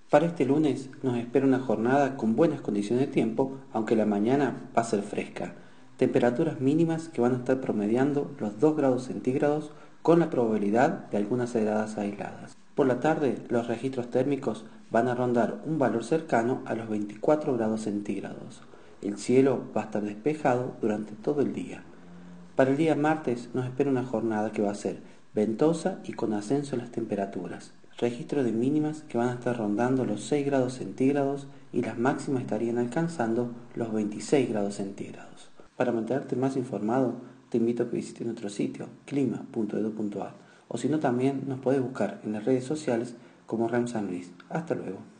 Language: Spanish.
Para este lunes nos espera una jornada con buenas condiciones de tiempo, aunque la mañana va a ser fresca. Temperaturas mínimas que van a estar promediando los 2 grados centígrados con la probabilidad de algunas heladas aisladas. Por la tarde los registros térmicos van a rondar un valor cercano a los 24 grados centígrados. El cielo va a estar despejado durante todo el día. Para el día martes nos espera una jornada que va a ser ventosa y con ascenso en las temperaturas. Registro de mínimas que van a estar rondando los 6 grados centígrados y las máximas estarían alcanzando los 26 grados centígrados. Para mantenerte más informado, te invito a que visites nuestro sitio clima.edu.ar o si no también nos puedes buscar en las redes sociales como REM San Luis. Hasta luego.